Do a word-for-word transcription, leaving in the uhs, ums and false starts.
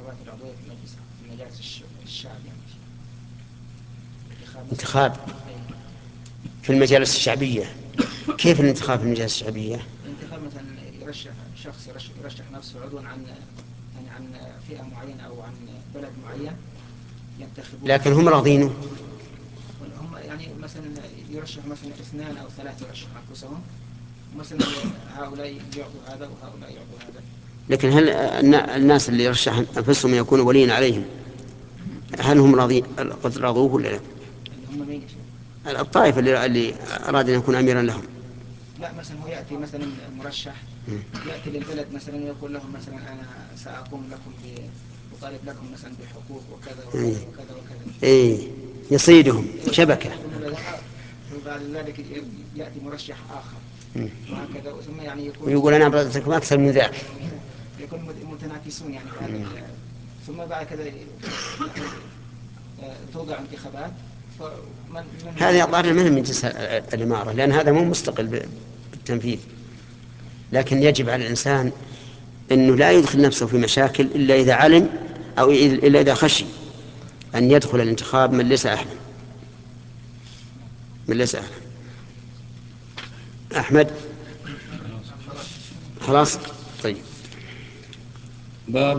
الانتخابات العضوية في المجلس في مجالس الش- الشعب يعني انتخاب مثلاً- انتخاب أي في المجالس الشعبية. كيف الانتخاب في المجالس الشعبية؟ انتخاب مثلا يرشح شخص يرشح, يرشح نفسه عضوا عن يعني عن فئة معينة أو عن بلد معين ينتخبون. لكن هم راضينه. هم يعني مثلا يرشح مثلا اثنان أو ثلاثة يرشح أنفسهم مثلا هؤلاء يعطوا هذا وهؤلاء يعطوا هذا. لكن هل النا- الناس اللي يرشح أنفسهم يكونوا وليا عليهم، هل هم راضي قد رضوه ولا لا؟ اللي هم مين يا شيخ؟ الطائفة اللي, اللي أراد أن يكون أميرا لهم. لا مثلا هو يأتي مثلا مرشح يأتي للبلد مثلا ويقول لهم مثلا أنا سأقوم لكم بطالب لكم مثلا بحقوق وكذا وكذا إيه. وكذا وكذا. إيه. يصيدهم شبكة. ثم بعد ذلك يأتي مرشح آخر وهكذا ثم يعني يكون ويقول أنا أبرزكم أكثر من ذاك. يكون متنافسون يعني في هذا. ثم بعد كذا يعني توضع انتخابات فمن من هذا الظاهر منهم من جنس الإمارة، لأن هذا مو مستقل بالتنفيذ. لكن يجب على الإنسان أنه لا يدخل نفسه في مشاكل إلا إذا علم أو إلا إذا خشي أن يدخل الانتخاب من ليس أهلا من ليس أهلا. أحمد خلاص. طيب. باب